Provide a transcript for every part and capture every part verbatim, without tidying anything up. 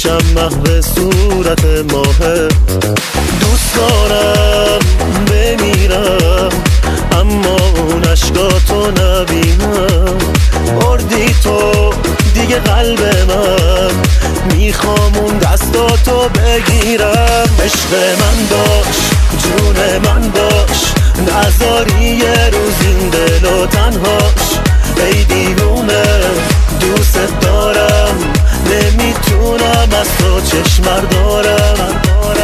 بشم محو صورت ماهه. دوست دارم بمیرم اما اون عشقاتو نبینم. بردی تو دیگه قلب من، میخوام اون دستاتو بگیرم. عشق من باش، جون من باش، نذاری یه روز این دل و تنهاش. ای دیوونه دوست دارم، نمیتونم از تو چشم دارم.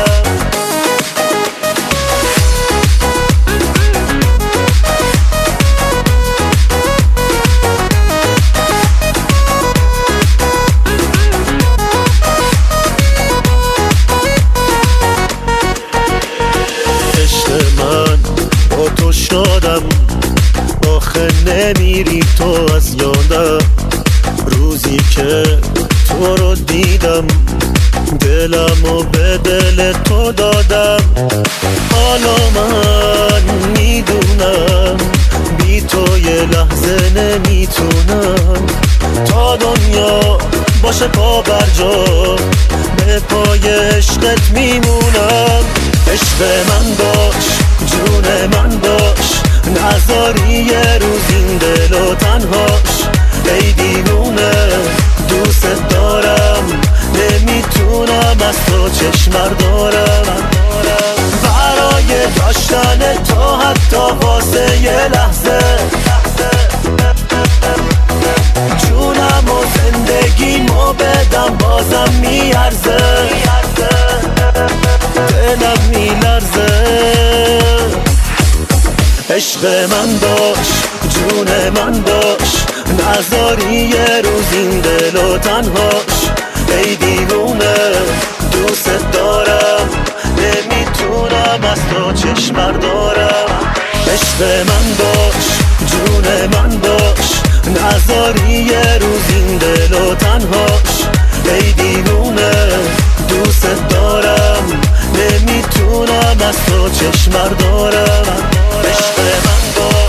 تو شادم آخه نمیری تو از یادم. روزی که تو رو دیدم دلمو به دل تو دادم. حالا من میدونم بی تو یه لحظه نمیتونم. تا دنیا باشه پا بر جا به پای عشقت میمونم. عشق من باش، جون من باش، نذاری یه روز این دل و تنهاش. ای دیوونه دوست دارم، نمیتونم از تو چشم دارم. برای داشتن تو حتی واسه یه لحظه جونم و زندگیمو بدم بازم میارزه. دلم میلرزه. عشق من باش، جون من باش، نذاری یه روز این دل و تنهاش. ای دیوونه دوست دارم، نمیتونم از تو چشم دارم. عشق من باش، جون من باش، نذاری یه روز این دل و تنهاش. ای دیوونه دوست دارم، نمیتونم از تو چشم دارم. عشق من باش.